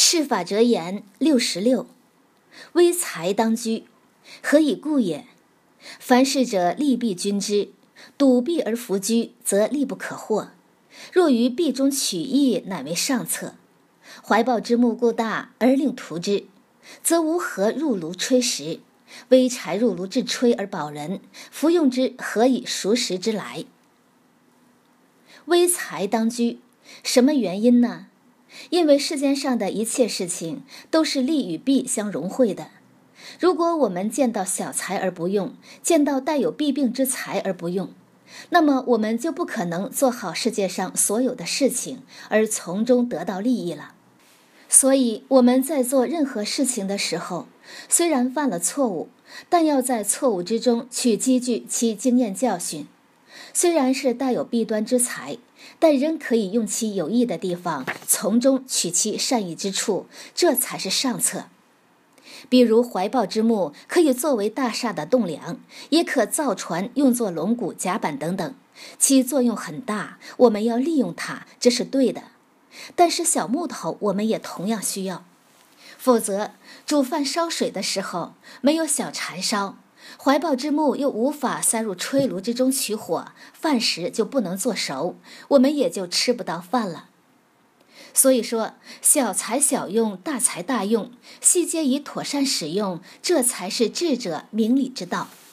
是法者言66，危财当居，何以故也？凡事者利弊均知，笃避而弗居，则利不可获。若于弊中取义，乃为上策。怀抱之目故大，而令图之，则无何入炉吹食。微柴入炉至吹而保人，服用之何以熟食之来？危财当居，什么原因呢？因为世间上的一切事情都是利与弊相融汇的。如果我们见到小财而不用，见到带有弊病之财而不用，那么我们就不可能做好世界上所有的事情，而从中得到利益了。所以我们在做任何事情的时候，虽然犯了错误，但要在错误之中去积聚其经验教训。虽然是带有弊端之财，但仍可以用其有益的地方，从中取其善意之处，这才是上策。比如怀抱之木可以作为大厦的栋梁，也可造船用作龙骨甲板等等，其作用很大，我们要利用它，这是对的。但是小木头我们也同样需要，否则煮饭烧水的时候没有小柴烧，怀抱之木又无法塞入炊炉之中取火，饭食就不能做熟，我们也就吃不到饭了。所以说，小财小用，大财大用，细节以妥善使用，这才是智者明理之道。